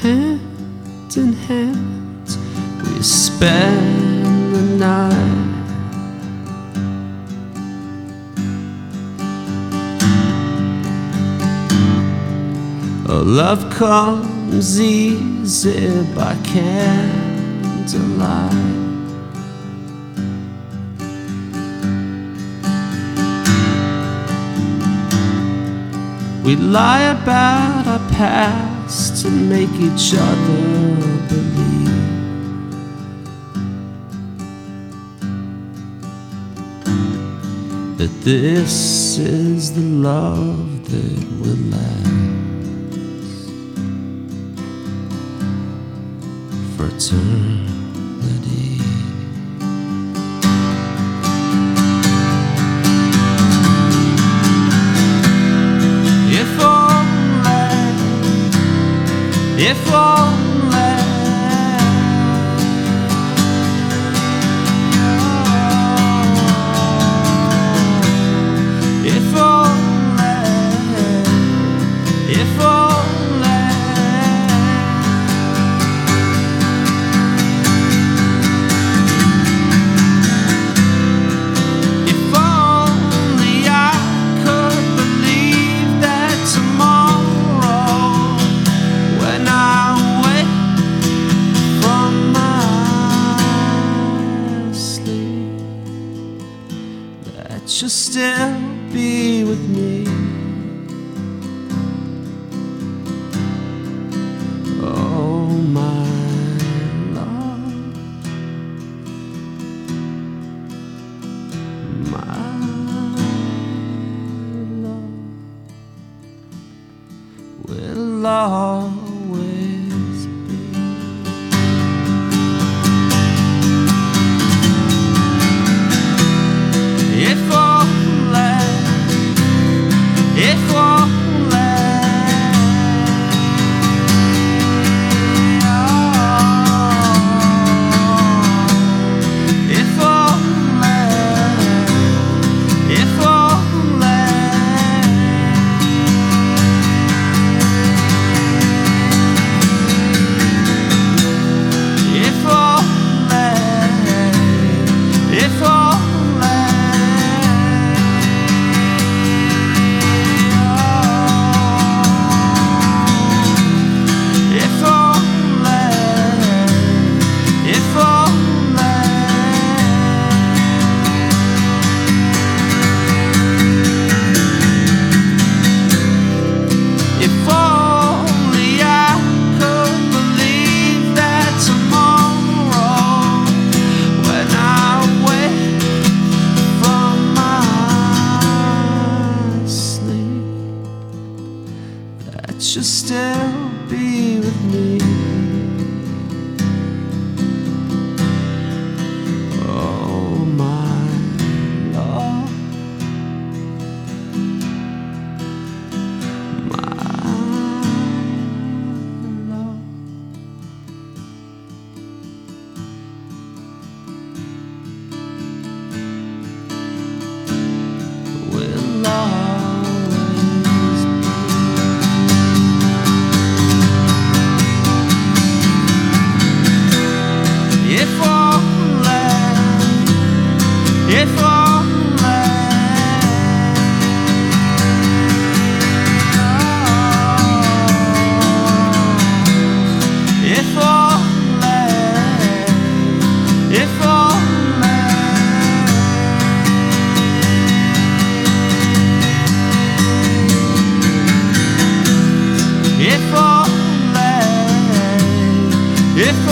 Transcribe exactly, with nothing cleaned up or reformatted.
hand in hand, we spend the night. Oh, love comes easy by candlelight. We lie about our past to make each other believe that this is the love that will last for eternity. If only, if only, if only, if only, if only I could believe that tomorrow, when I wake from my sleep, that you'll still be with me. Oh, my love, my love will always be. If only, if only, oh, if only, if only, if only, if only, if only, if only, if only I could believe that tomorrow, when I wake from my sleep, that you'll still be with me. Oh, my love, my love will always be. If only, if only, oh, if only, if only, if only, if